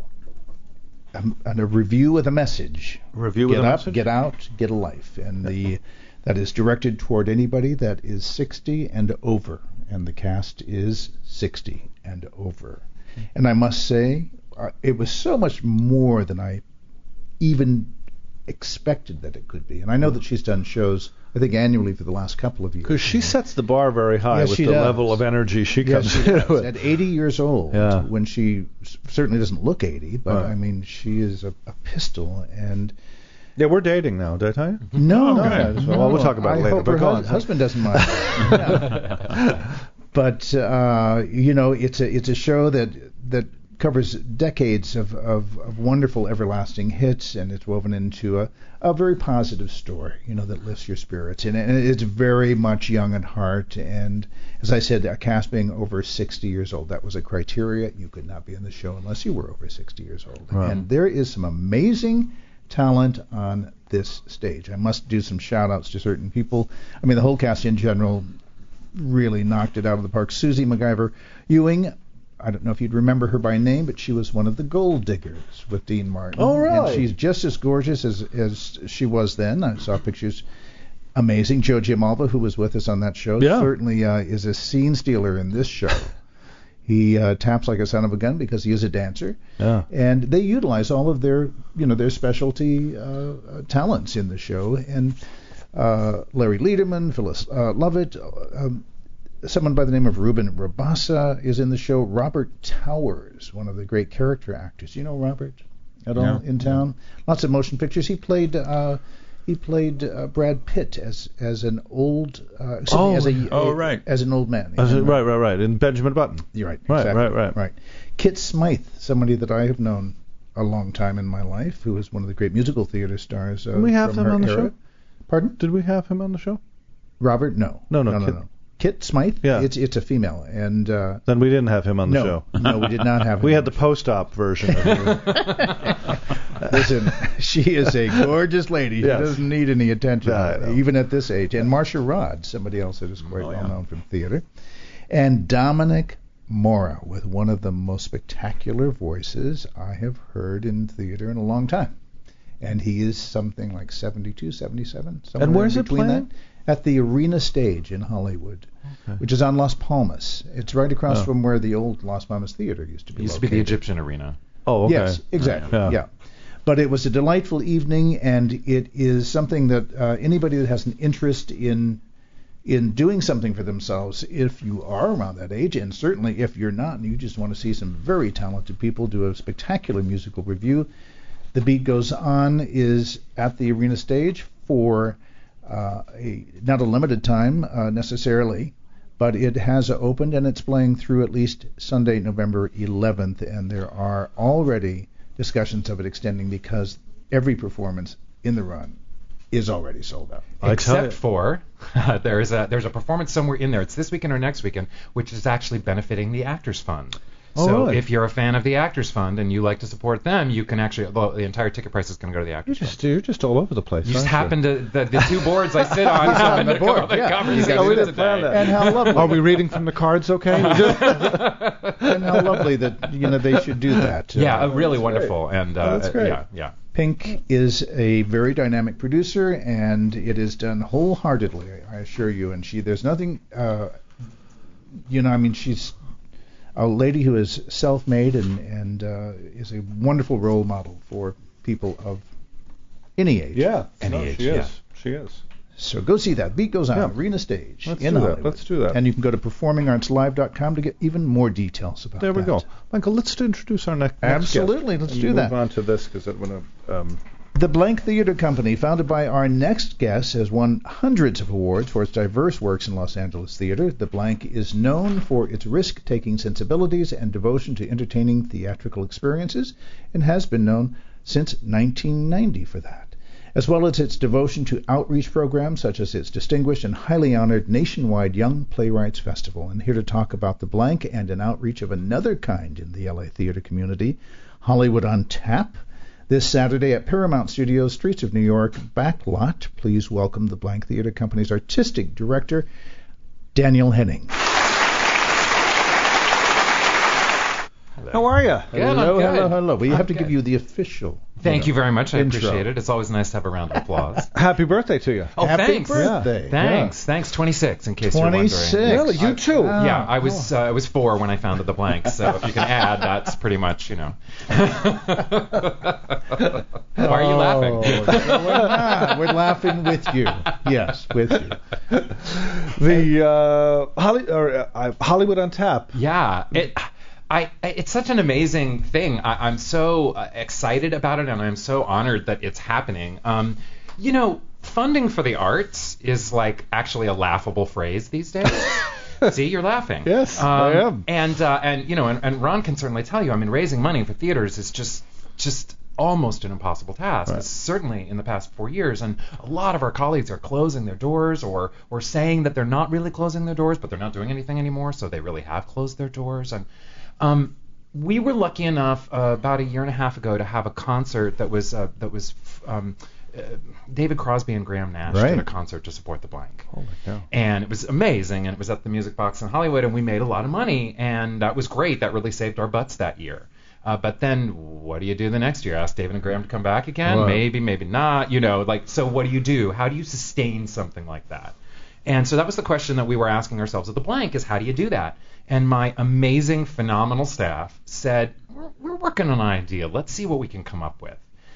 a, a review with a message. Review get with a up, message? get out, get a life, and the that is directed toward anybody that is sixty and over, and the cast is sixty and over. And I must say, uh, it was so much more than I even expected that it could be. And I know that she's done shows, I think, annually for the last couple of years. Because she sets the bar very high Yes, with she the does. level of energy she Yes, comes she in does. with. At eighty years old, Yeah. when she s- certainly doesn't look eighty, but Right. I mean, she is a, a pistol. And Yeah, we're dating now, did I tell you? no, Oh, okay. no, Well, we'll talk about it I later, hope but her go hus- on. husband doesn't mind. Yeah. But uh, you know, it's a it's a show that that covers decades of, of, of wonderful, everlasting hits, and it's woven into a, a very positive story, you know, that lifts your spirits. And, and it's very much young at heart. And as I said, a cast being over sixty years old, that was a criteria. You could not be in the show unless you were over sixty years old. Right. And there is some amazing talent on this stage. I must do some shout outs to certain people. I mean, the whole cast in general really knocked it out of the park. Susie MacGyver Ewing, I don't know if you'd remember her by name, but she was one of the Gold Diggers with Dean Martin. Oh, really? And she's just as gorgeous as as she was then. I saw pictures. Amazing. Joe Giammalva, who was with us on that show, Yeah. certainly uh, is a scene stealer in this show. He uh, taps like a son of a gun because he is a dancer. Yeah. And they utilize all of their, you know, their specialty uh, uh, talents in the show. And uh, Larry Lederman, Phyllis uh, Lovett, uh, um, someone by the name of Ruben Rabasa is in the show. Robert Towers, one of the great character actors. You know Robert at all No. in town? Lots of motion pictures. He played uh, he played uh, Brad Pitt as as an old uh, excuse me, Oh, as a, oh, a- right. as an old man. I said, right, right, right. And Benjamin Button. You're right. Right, exactly, right, right. Right. Kit Smythe, somebody that I have known a long time in my life, who is one of the great musical theater stars. Uh, Did we have from him her on the era. show? Pardon? Did we have him on the show? Robert? No. No, no, no, no, Kit- no. Kit Smythe? Yeah. It's it's a female, and uh, Then we didn't have him on the no, show. no, we did not have. We him had the on post-op version of him. the show. Listen, she is a gorgeous lady. She Yes. doesn't need any attention, I know. even at this age. And Marcia Rod, somebody else that is quite Oh, well yeah. known from theater, and Dominic Mora with one of the most spectacular voices I have heard in theater in a long time. And he is something like seventy-two, seventy-seven. somewhere And where's in it between playing? that. At the Arena Stage in Hollywood, which is on Las Palmas. It's right across Oh. from where the old Las Palmas Theater used to be It used to be located. the Egyptian arena. Oh, okay. Yes, exactly. Yeah. Yeah. But it was a delightful evening, and it is something that uh, anybody that has an interest in in doing something for themselves, if you are around that age, and certainly if you're not, and you just want to see some very talented people do a spectacular musical review, The Beat Goes On is at the Arena Stage for uh, a not a limited time uh, necessarily, but it has opened and it's playing through at least Sunday, November eleventh, and there are already discussions of it extending because every performance in the run is already sold out. I tell you. Except for there's a there's a performance somewhere in there. It's this weekend or next weekend, which is actually benefiting the Actors Fund. Oh, so really? if you're a fan of the Actors Fund and you like to support them, you can actually well, the entire ticket price is going to go to the You're Actors Fund. just you're just all over the place. You just aren't happen to the, the two boards I sit on happen the to board, come up the yeah. conversation Oh, we didn't plan today. that. And how lovely. Are we reading from the cards? Okay. And how lovely that you know they should do that. Yeah, Uh, uh, really wonderful. And uh, Oh, that's great. yeah, yeah. Pink is a very dynamic producer, and it is done wholeheartedly, I assure you. And she, there's nothing, uh, you know, I mean, she's a lady who is self-made and and uh, is a wonderful role model for people of any age. Yeah. Any no, age, she is. yeah. She is. So go see that. Beat Goes On, Yeah. Arena Stage Let's in do that. Hollywood. Let's do that. And you can go to performing arts live dot com to get even more details about There we that. go. Michael, let's introduce our next, next Absolutely, guest. let's And do move that. on to this because I'm going to. Um, The Blank Theater Company, founded by our next guest, has won hundreds of awards for its diverse works in Los Angeles theater. The Blank is known for its risk-taking sensibilities and devotion to entertaining theatrical experiences, and has been known since nineteen ninety for that, as well as its devotion to outreach programs such as its distinguished and highly honored nationwide Young Playwrights Festival. And here to talk about The Blank and an outreach of another kind in the L A theater community, Hollywood on Tap, this Saturday at Paramount Studios, Streets of New York, Backlot. Please welcome the Blank Theater Company's artistic director, Daniel Henning. today? How are you? Good, I'm hello, good. hello, hello. We I'm have to good. give you the official. Thank you very much. I intro. appreciate it. It's always nice to have a round of applause. Happy birthday to you. Oh, Happy thanks. birthday. Thanks. Thanks. twenty-six, in case twenty-six. you're wondering. Really? You too? Wow. Yeah, I was uh, I was four when I founded the Blank, so if you can add, that's pretty much, you know. Why are you laughing? Oh, no, we're not. We're laughing with you. Yes, with you. The uh, Holly, or, uh, Hollywood on Tap. Yeah, it, I, I, it's such an amazing thing. I, I'm so uh, excited about it, and I'm so honored that it's happening. Um, you know, funding for the arts is like actually a laughable phrase these days. See, you're laughing. Yes, um, I am. And uh, and you know, and, and Ron can certainly tell you. I mean, raising money for theaters is just just almost an impossible task. Right. Certainly in the past four years, and a lot of our colleagues are closing their doors, or or saying that they're not really closing their doors, but they're not doing anything anymore, so they really have closed their doors. And um, we were lucky enough uh, about a year and a half ago to have a concert that was uh, that was um, uh, David Crosby and Graham Nash Right. did a concert to support the Blank. Holy cow. And it was amazing, and it was at the Music Box in Hollywood, and we made a lot of money, and that was great. That really saved our butts that year. Uh, but then what do you do the next year? Ask David and Graham to come back again? Right. Maybe, maybe not. You know, like, so what do you do? How do you sustain something like that? And so that was the question that we were asking ourselves at the Blank, is how do you do that? And my amazing, phenomenal staff said, we're, we're working on an idea. Let's see what we can come up with.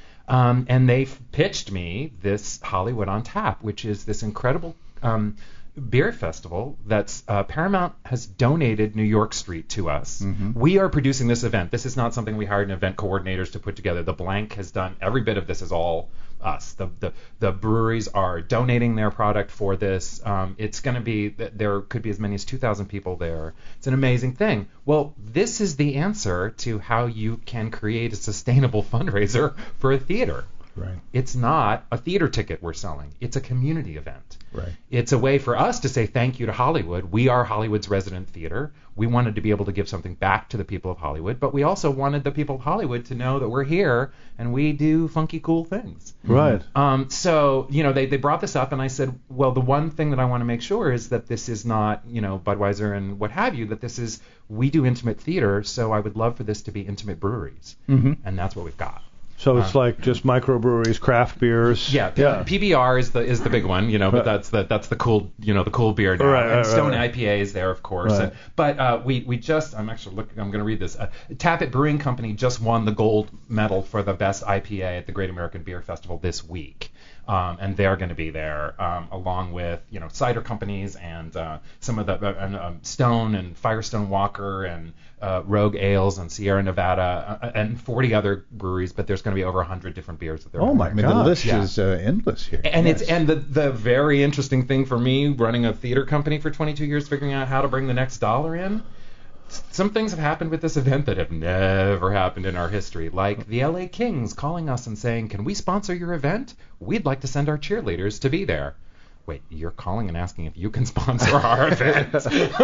Um, and they f- pitched me this Hollywood on Tap, which is this incredible um, beer festival that's uh, Paramount has donated New York Street to us. Mm-hmm. We are producing this event. This is not something we hired an event coordinators to put together. The Blank has done every bit of this. Is all us. The the, the breweries are donating their product for this. Um, it's going to be there could be as many as two thousand people there. It's an amazing thing. Well, this is the answer to how you can create a sustainable fundraiser for a theater. Right. It's not a theater ticket we're selling. It's a community event. Right. It's a way for us to say thank you to Hollywood. We are Hollywood's resident theater. We wanted to be able to give something back to the people of Hollywood, but we also wanted the people of Hollywood to know that we're here and we do funky, cool things. Right. Um, so, you know, they, they brought this up, and I said, well, the one thing that I want to make sure is that this is not, you know, Budweiser and what have you, that this is, we do intimate theater, so I would love for this to be intimate breweries. Mm-hmm. And that's what we've got. So it's Uh, like just microbreweries, craft beers. Yeah, P- yeah. P B R is the is the big one, you know, but Right. that's the that's the cool, you know, the cool beer now. Right, and right, Stone right, right. I P A is there, of course. Right. And, but uh, we we just I'm actually looking I'm going to read this. Uh, Tappet Brewing Company just won the gold medal for the best I P A at the Great American Beer Festival this week. Um, and they're going to be there, um, along with, you know, cider companies and uh, some of the uh, and, um, Stone and Firestone Walker and uh, Rogue Ales and Sierra Nevada uh, and forty other breweries. But there's going to be over one hundred different beers that they're. Oh, my I mean, the gosh, list yeah. is uh, endless here. And Yes. it's and the the very interesting thing for me, running a theater company for twenty-two years, figuring out how to bring the next dollar in. Some things have happened with this event that have never happened in our history, like the L A Kings calling us and saying, "Can we sponsor your event? We'd like to send our cheerleaders to be there." Wait, you're calling and asking if you can sponsor our event?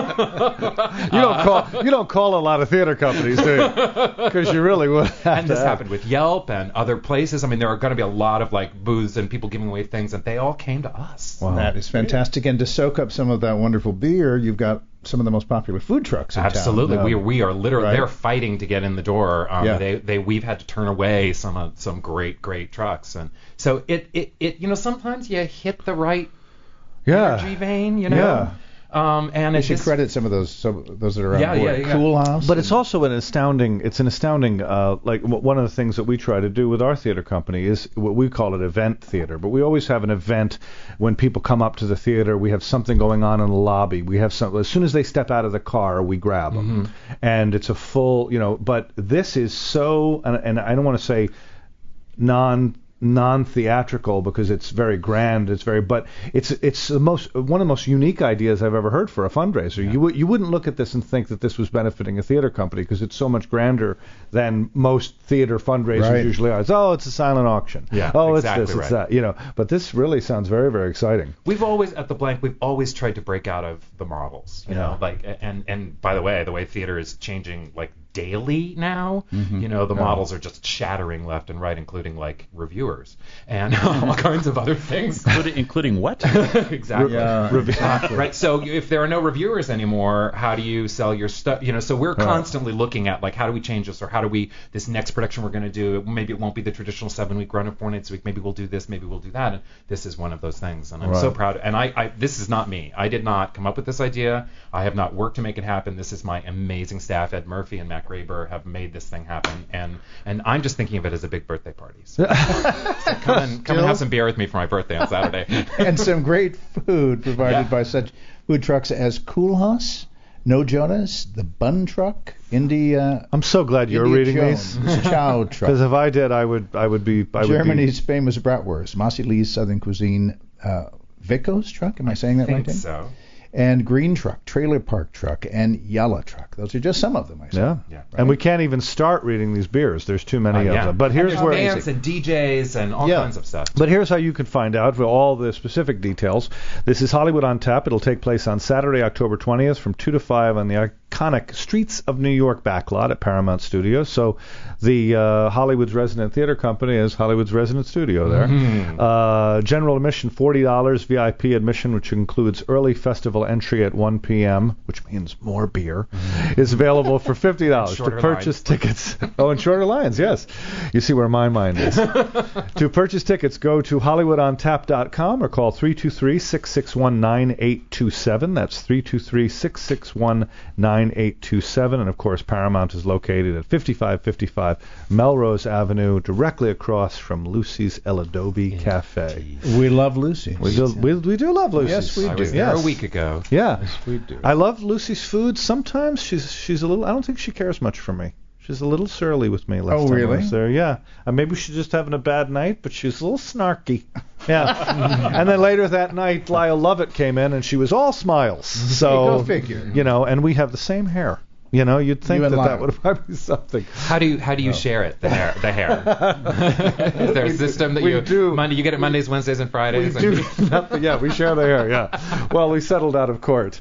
You don't call you don't call a lot of theater companies, do you? Because you really would. Have And to this have- happened with Yelp and other places. I mean, there are going to be a lot of like booths and people giving away things, and they all came to us. Wow. That is fantastic. And to soak up some of that wonderful beer, you've got some of the most popular food trucks in Absolutely, town. we we are literally Right. they're fighting to get in the door. Um, Yeah. They they we've had to turn away some uh, some great great trucks, and so it, it it you know sometimes you hit the right Yeah. energy vein, you know. Yeah. Um, and You it's should just, credit some of those some, those that are on Yeah, board. yeah, yeah. Cool House. But it's also an astounding. It's an astounding. Uh, like w- one of the things that we try to do with our theater company is what we call it event theater. But we always have an event when people come up to the theater. We have something going on in the lobby. We have some. As soon as they step out of the car, we grab them, Mm-hmm. and it's a full. You know. But this is so. And, and I don't want to say non. non-theatrical because it's very grand, it's very, but it's it's the most one of the most unique ideas I've ever heard for a fundraiser. Yeah. You would you wouldn't look at this and think that this was benefiting a theater company because it's so much grander than most theater fundraisers Right. usually are. It's, oh, it's a silent auction. Yeah, oh, exactly it's this, it's right. that. You know, but this really sounds very very exciting. We've always at the Blank, we've always tried to break out of the models, you Yeah. know, like and and by the way, the way theater is changing like daily now. Mm-hmm. You know, the Yeah. models are just shattering left and right, including like reviewers and all kinds of other things. Including, including what? Exactly. Yeah, Uh, right. So if there are no reviewers anymore, how do you sell your stuff? You know, so we're constantly looking at like, how do we change this, or how do we this next production we're going to do? Maybe it won't be the traditional seven-week run of four nights a week. Maybe we'll do this. Maybe we'll do that. And this is one of those things, and I'm so Right. proud. And I, I, this is not me. I did not come up with this idea. I have not worked to make it happen. This is my amazing staff. Ed Murphy and Matt Graber have made this thing happen, and and I'm just thinking of it as a big birthday party. So, so come and come and have some beer with me for my birthday on Saturday. And some great food provided Yeah. by such food trucks as Koolhaas, No Jonas, the Bun Truck, India. I'm so glad you're India reading Jones, these. Chow Because Truck, if I did, I would I would be I would Germany's famous bratwurst, Masi Lee's Southern Cuisine, uh, Vico's Truck. Am I saying that I right? think Dan? so. And Green Truck, Trailer Park Truck, and Yalla Truck. Those are just some of them. I be. said. Yeah. Yeah. And we can't even start reading these beers. There's too many Uh, of yeah. them. But And here's there's where bands and D Js and all Yeah. kinds of stuff. But here's how you can find out for all the specific details. This is Hollywood on Tap. It'll take place on Saturday, October twentieth from two to five on the iconic Streets of New York backlot at Paramount Studios. So the uh, Hollywood's resident theater company is Hollywood's resident studio there. Mm-hmm. Uh, general admission forty dollars, V I P admission, which includes early festival entry at one p.m., which means more beer, is available for fifty dollars. To Shorter purchase tickets. Oh, and shorter lines, yes. You see where my mind is. To purchase tickets, go to hollywood on tap dot com or call three two three, six six one, nine eight two seven. That's three two three, six six one, nine eight two seven. And, of course, Paramount is located at fifty-five fifty-five Melrose Avenue, directly across from Lucy's El Adobe Cafe. We love Lucy. We do, we, we do love Lucy's. Yes, we I do. was there Yes. a week ago. Yeah. We do. I love Lucy's food. Sometimes she's she's a little. I don't think she cares much for me. She's a little surly with me. Last Oh, time really? I was there. Yeah. Uh, maybe she's just having a bad night, but she's a little snarky. Yeah. And then later that night, Lyle Lovett came in, and she was all smiles. So Go figure. you know, and we have the same hair. You know, you'd think You and that that Lyle. would probably be something. How do you how do you share it? The hair, the hair. Is there a system that we you do. Monday you get it Mondays, Wednesdays, and We Fridays? do nothing. Yeah, we share the hair. Yeah. Well, we settled out of court.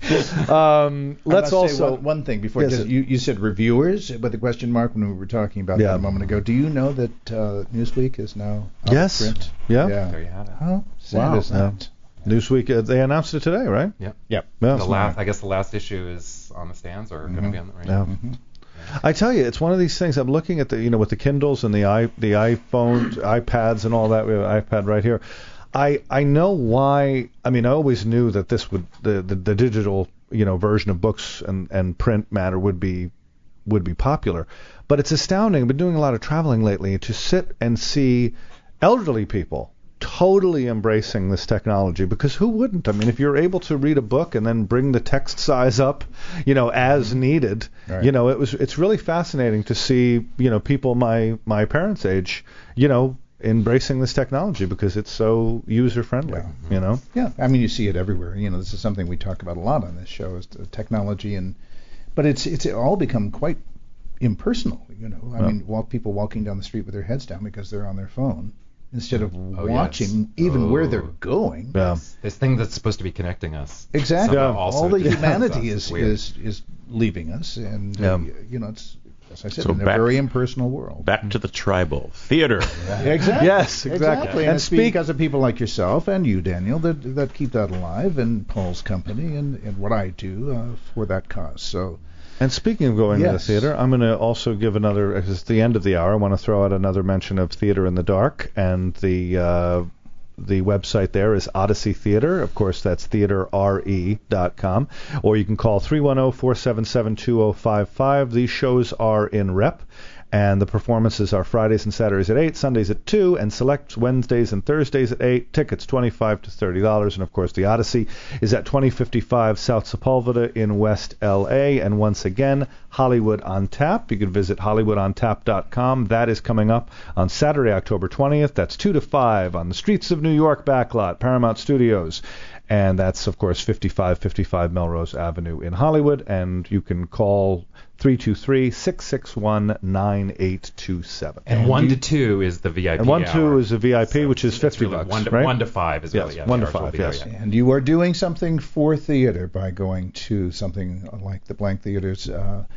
Um, I let's must say also. one, one thing before Yes, this. sir. You, you said reviewers with a question mark when we were talking about Yeah. that a moment ago. Do you know that uh, Newsweek is now out Yes. of print? Yeah. Yeah. There you have it. How sad Wow. is that? Newsweek, uh, they announced it today, right? Yep. Yep. Yeah. The last, I guess the last issue is on the stands or going to be on the right Yeah. now. I tell you, it's one of these things. I'm looking at the, you know, with the Kindles and the i the iPhones, iPads, and all that. We have an iPad right here. I I know why. I mean, I always knew that this would the the, the digital, you know, version of books and and print matter would be would be popular. But it's astounding. I've been doing a lot of traveling lately to sit and see elderly people totally embracing this technology, because who wouldn't? I mean, if you're able to read a book and then bring the text size up, you know, as needed, Right. you know, it was it's really fascinating to see, you know, people my my parents' age, you know, embracing this technology because it's so user friendly, Yeah. you know. Yeah, I mean, you see it everywhere. You know, this is something we talk about a lot on this show, is the technology, and but it's it's all become quite impersonal. You know, I Yeah. mean, walk people walking down the street with their heads down because they're on their phone instead of Oh, watching yes. even where Oh. they're going. Yeah. This thing that's supposed to be connecting us. Exactly. somehow Yeah. also All the distances humanity us. is It's weird. is is leaving us, and Yeah. uh, you know, it's as I said, So in back- a very impersonal world. Back to the tribal theater. Exactly. Yes, exactly. And, And it's speak- because of people like yourself and you, Daniel, that that keep that alive, and Paul's company, and, and what I do uh, for that cause. So, And speaking of going to the Yes. theater, I'm going to also give another, as it's the end of the hour, I want to throw out another mention of Theater in the Dark, and the uh, the website there is Odyssey Theater. Of course, that's theater r e dot com. Or you can call three one zero, four seven seven, two zero five five. These shows are in rep, and the performances are Fridays and Saturdays at eight, Sundays at two, and select Wednesdays and Thursdays at eight. Tickets twenty-five to thirty dollars. And, of course, the Odyssey is at twenty fifty-five South Sepulveda in West L A. And once again, Hollywood on Tap. You can visit hollywood on tap dot com. That is coming up on Saturday, October twentieth. That's two to five on the Streets of New York backlot, Paramount Studios. And that's, of course, fifty-five fifty-five Melrose Avenue in Hollywood. And you can call three two three, six six one, nine eight two seven. And one to two is the V I P. And one hour. two is a V I P, So which is it's fifty really bucks, One to, right? one to five is Yes, really yeah, one the to hours will five, be there, yes. yeah. and you are doing something for theater by going to something like the Blank Theater's uh,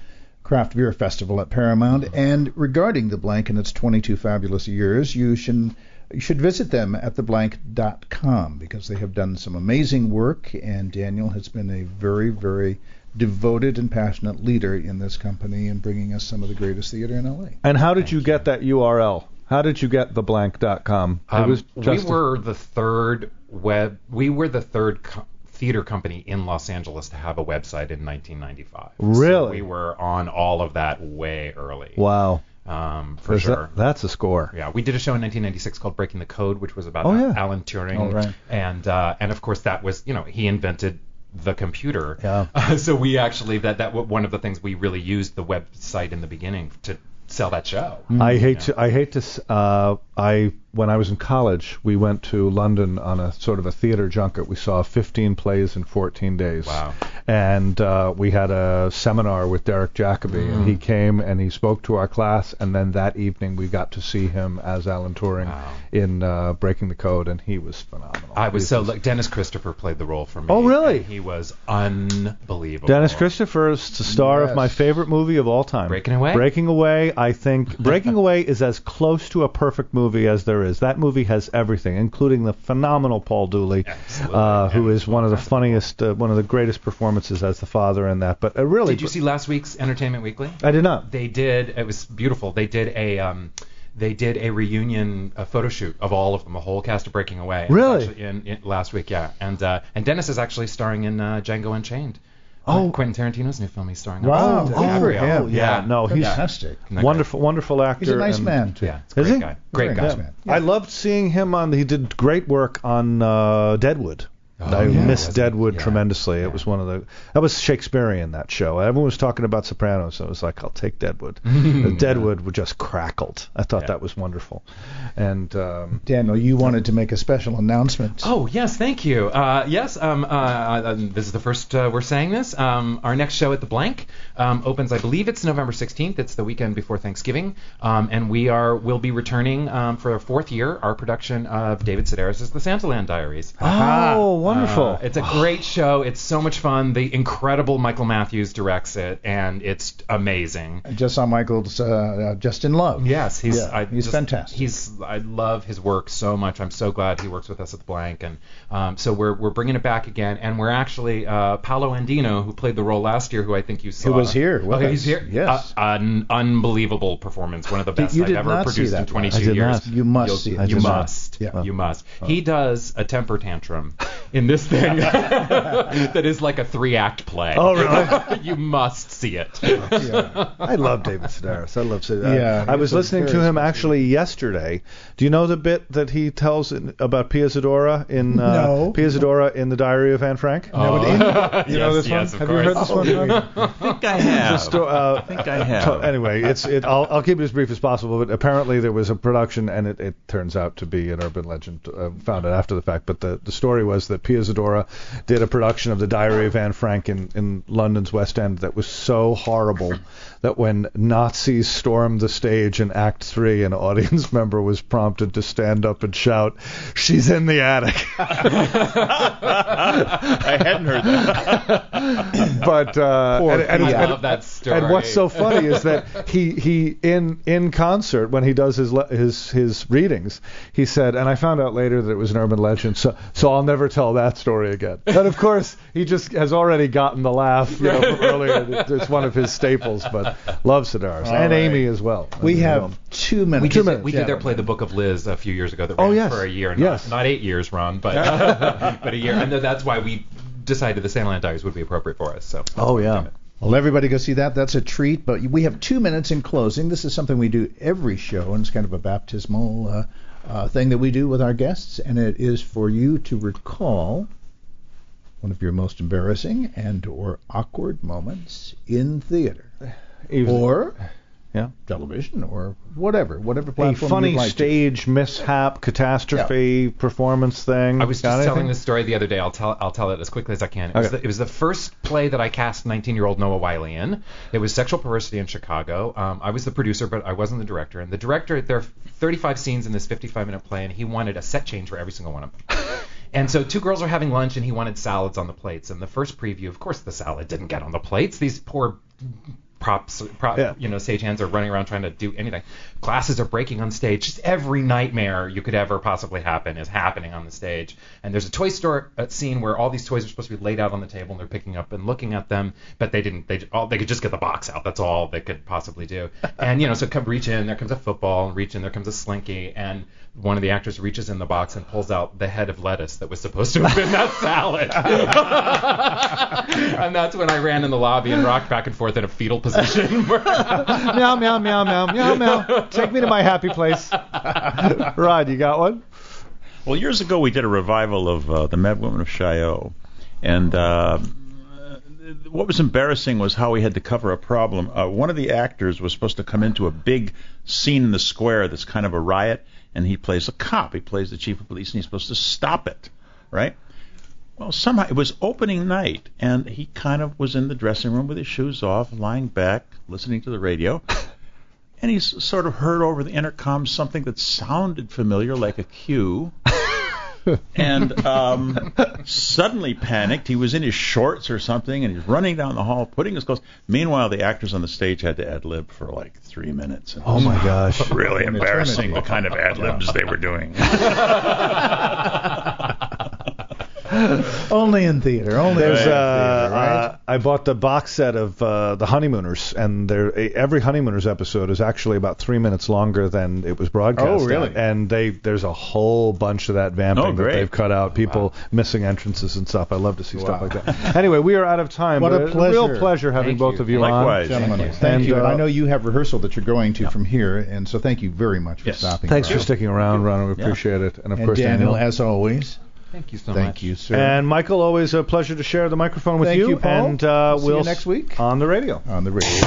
Craft Beer Festival at Paramount. And regarding The Blank and its twenty-two fabulous years, you should you should visit them at the blank dot com because they have done some amazing work, and Daniel has been a very, very devoted and passionate leader in this company and bringing us some of the greatest theater in L A. And how did you get that U R L? How did you get the blank dot com? Um, it was we just were the third web. We were the third co- theater company in Los Angeles to have a website in nineteen ninety-five. Really? So we were on all of that way early. Wow. Um, for Is sure. that- that's a score. Yeah, we did a show in nineteen ninety-six called Breaking the Code, which was about Oh, Al- yeah. Alan Turing. Oh, right. And uh, and of course that was, you know, he invented the computer. Yeah. Uh, so we actually that that w- one of the things we really used the website in the beginning to sell that show. I hate to. I hate to. s- Uh, I when I was in college, we went to London on a sort of a theater junket. We saw fifteen plays in fourteen days. Wow. And uh, we had a seminar with Derek Jacobi, and he came and he spoke to our class. And then that evening, we got to see him as Alan Turing Wow. in uh, Breaking the Code, and he was phenomenal. I was He so like Dennis Christopher played the role for me. Oh, really? And he was unbelievable. Dennis Christopher is the star Yes. of my favorite movie of all time. Breaking Away? Breaking Away, I think Breaking Away is as close to a perfect movie as there is. That movie has everything, including the phenomenal Paul Dooley, Absolutely. uh, who Yeah, is one of the fantastic. funniest, uh, one of the greatest performances as the father in that. But uh, really, Did you see last week's Entertainment Weekly? I did not. They did. It was beautiful. They did a um, they did a reunion a photo shoot of all of them, the whole cast of Breaking Away. And Really? actually In, in last week, yeah. And uh, and Dennis is actually starring in uh, Django Unchained. Oh. Uh, Quentin Tarantino's new film. He's starring. Wow, opposite good for DiCaprio. him. Yeah, no, he's Fantastic. Isn't that wonderful, wonderful actor. He's a nice and- man, too. great? Yeah, it's a Is great he? guy. Great Very guy. nice man. I loved seeing him on. He did great work on uh, Deadwood. Oh, I yeah. missed Wasn't- Deadwood yeah. tremendously. Yeah. It was one of the that was Shakespearean, that show. Everyone was talking about Sopranos, so I was like, I'll take Deadwood. Uh, Deadwood just crackled. I thought Yeah. that was wonderful. And um, Daniel, you wanted to make a special announcement. Oh yes, thank you. Uh, yes, um, uh, uh, this is the first uh, we're saying this. Um, our next show at the Blank um, opens, I believe it's November sixteenth. It's the weekend before Thanksgiving, um, and we are will be returning um, for a fourth year our production of David Sedaris' The Santaland Diaries. oh, wonderful! Uh, it's a great show. It's so much fun. The incredible Michael Matthews directs it, and it's amazing. I just saw Michael's uh, uh, Just in Love. Yes, he's Yeah, I he's just- fantastic. He's I love his work so much. I'm so glad he works with us at the Blank, and um, so we're we're bringing it back again, and we're actually uh, Paolo Andino, who played the role last year, who I think you saw. Who was here with okay, us. he's here. Yes. Uh, an unbelievable performance. One of the best you I've did ever not see produced that in one. twenty-two I did years. not. You must You'll- see it. I You did not. must. Yeah. You must. He does a temper tantrum in this thing that is like a three-act play. Oh, really? You must see it. Yeah. I love David Sedaris. I love Sedaris. Yeah, I was he's a listening to very him special- actually yesterday. Do you know the bit that he tells in, about Pia Zadora in uh, No. Pia Zadora in the Diary of Anne Frank? Oh. Now, in- You know Yes, this yes, one? of Have you heard course. this one? Oh, I think I have. Sto- uh, I think I have. So anyway, it's it. I'll, I'll keep it as brief as possible. But apparently there was a production, and it, it turns out to be an urban legend. Uh, found it after the fact, but the, the story was that Pia Zadora did a production of The Diary of Anne Frank in, in London's West End that was so horrible that when Nazis stormed the stage in Act Three, an audience member was prompted to stand up and shout, "She's in the attic." I hadn't heard that. But uh, Poor and, and, I and- love that story. And what's so funny is that he he in in concert when he does his le- his his readings, he said, and I found out later that it was an urban legend, so so I'll never tell that story again. And of course, he just has already gotten the laugh, you know, from earlier. It- It's one of his staples, but love Sedaris All and right. Amy as well. We You have know. two minutes. We Two did, minutes, we did yeah. their play The Book of Liz a few years ago that Oh, ran yes. for a year. Not, Yes. not eight years, Ron, but but a year. And that's why we decided the Santaland Diaries would be appropriate for us. So that's Oh, why we yeah. did it. Well, everybody go see that. That's a treat. But we have two minutes in closing. This is something we do every show, and it's kind of a baptismal uh, uh, thing that we do with our guests, and it is for you to recall one of your most embarrassing and or awkward moments in theater Even- or yeah. television or whatever, whatever a platform funny you'd like to. stage mishap, catastrophe, performance thing. I was Got just anything? telling this story the other day. I'll tell I'll tell it as quickly as I can. It, was, Okay. the, it was the first play that I cast nineteen-year-old Noah Wiley in. It was Sexual Perversity in Chicago. Um, I was the producer, but I wasn't the director. And the director, there are thirty-five scenes in this fifty-five-minute play, and he wanted a set change for every single one of them. And so two girls are having lunch, and he wanted salads on the plates. And the first preview, of course, the salad didn't get on the plates. These poor props, prop, Yeah. you know, stagehands are running around trying to do anything. Glasses are breaking on stage. Just every nightmare you could ever possibly happen is happening on the stage. And there's a toy store uh, scene where all these toys are supposed to be laid out on the table and they're picking up and looking at them, but they didn't. They all they could just get the box out. That's all they could possibly do. And you know, so come reach in. There comes a football, and reach in. There comes a slinky, and one of the actors reaches in the box and pulls out the head of lettuce that was supposed to have been that salad. And that's when I ran in the lobby and rocked back and forth in a fetal position. Meow, meow, meow, meow, meow, meow. Take me to my happy place. Rod, you got one? Well, years ago we did a revival of uh, the Mad Women of Chaillot, and uh, what was embarrassing was how we had to cover a problem. Uh, one of the actors was supposed to come into a big scene in the square that's kind of a riot, and he plays a cop. He plays the chief of police, and he's supposed to stop it, right? Well, somehow it was opening night, and he kind of was in the dressing room with his shoes off, lying back, listening to the radio. And he's sort of heard over the intercom something that sounded familiar, like a cue. And um, suddenly panicked. He was in his shorts or something, and he's running down the hall, putting his clothes. Meanwhile, the actors on the stage had to ad-lib for like three minutes. And Oh, my gosh. really embarrassing, the kind of ad-libs they were doing. Only in theater. Only There's in theater, uh, right? uh, I bought the box set of uh, the Honeymooners, and there every Honeymooners episode is actually about three minutes longer than it was broadcast. Oh, really? at. And they there's a whole bunch of that vamping Oh, that great. they've cut out. People Wow. missing entrances and stuff. I love to see stuff Wow. like that. Anyway, we are out of time. What but a it's pleasure. real pleasure having Thank both you. of you Likewise. on. Gentlemen, Thank you. thank And, you. And uh, I know you have rehearsal that you're going to from here, and so thank you very much for Yes. stopping Thanks by. for sticking around, Ron. We Yeah. appreciate it. And of And course, Daniel, Daniel. as always, Thank you so thank much. you, sir. And Michael, always a pleasure to share the microphone with Thank you. you, Paul. And uh, See you we'll next week. on the radio. on the radio.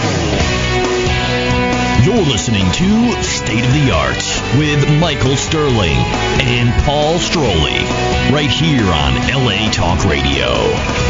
You're listening to State of the Arts with Michael Sterling and Paul Stroley, right here on L A Talk Radio.